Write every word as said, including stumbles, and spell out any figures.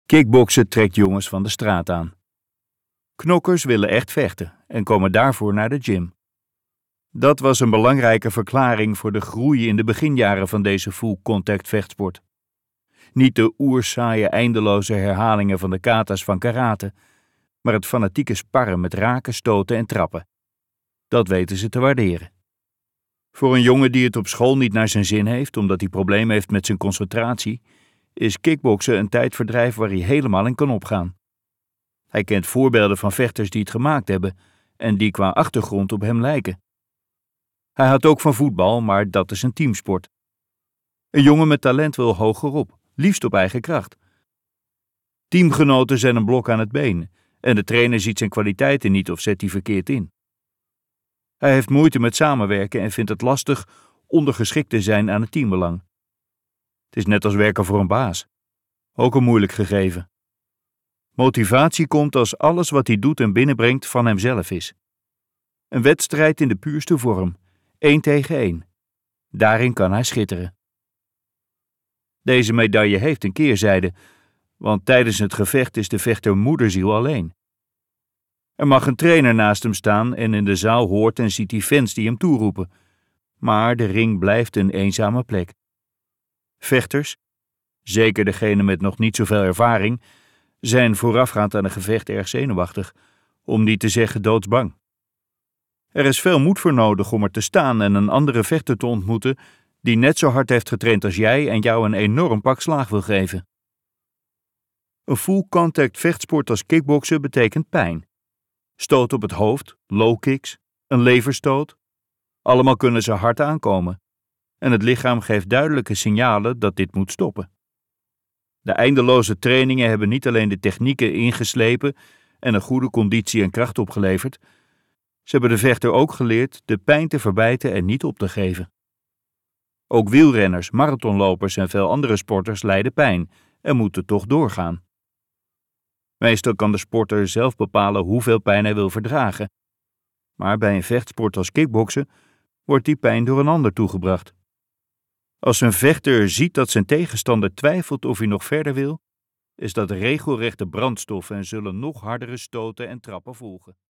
Kickboksen trekt jongens van de straat aan. Knokkers willen echt vechten en komen daarvoor naar de gym. Dat was een belangrijke verklaring voor de groei in de beginjaren van deze full-contact vechtsport. Niet de oersaaie eindeloze herhalingen van de kata's van karate, maar het fanatieke sparren met raken, stoten en trappen. Dat weten ze te waarderen. Voor een jongen die het op school niet naar zijn zin heeft omdat hij problemen heeft met zijn concentratie, is kickboksen een tijdverdrijf waar hij helemaal in kan opgaan. Hij kent voorbeelden van vechters die het gemaakt hebben en die qua achtergrond op hem lijken. Hij houdt ook van voetbal, maar dat is een teamsport. Een jongen met talent wil hogerop, liefst op eigen kracht. Teamgenoten zijn een blok aan het been en de trainer ziet zijn kwaliteiten niet of zet die verkeerd in. Hij heeft moeite met samenwerken en vindt het lastig ondergeschikt te zijn aan het teambelang. Het is net als werken voor een baas. Ook een moeilijk gegeven. Motivatie komt als alles wat hij doet en binnenbrengt van hemzelf is. Een wedstrijd in de puurste vorm, één tegen één. Daarin kan hij schitteren. Deze medaille heeft een keerzijde, want tijdens het gevecht is de vechter moederziel alleen. Er mag een trainer naast hem staan en in de zaal hoort en ziet hij fans die hem toeroepen. Maar de ring blijft een eenzame plek. Vechters, zeker degene met nog niet zoveel ervaring, zijn voorafgaand aan een gevecht erg zenuwachtig, om niet te zeggen doodsbang. Er is veel moed voor nodig om er te staan en een andere vechter te ontmoeten die net zo hard heeft getraind als jij en jou een enorm pak slaag wil geven. Een full-contact vechtsport als kickboksen betekent pijn. Stoot op het hoofd, low kicks, een leverstoot. Allemaal kunnen ze hard aankomen. En het lichaam geeft duidelijke signalen dat dit moet stoppen. De eindeloze trainingen hebben niet alleen de technieken ingeslepen en een goede conditie en kracht opgeleverd. Ze hebben de vechter ook geleerd de pijn te verbijten en niet op te geven. Ook wielrenners, marathonlopers en veel andere sporters lijden pijn en moeten toch doorgaan. Meestal kan de sporter zelf bepalen hoeveel pijn hij wil verdragen. Maar bij een vechtsport als kickboksen wordt die pijn door een ander toegebracht. Als een vechter ziet dat zijn tegenstander twijfelt of hij nog verder wil, is dat regelrechte brandstof en zullen nog hardere stoten en trappen volgen.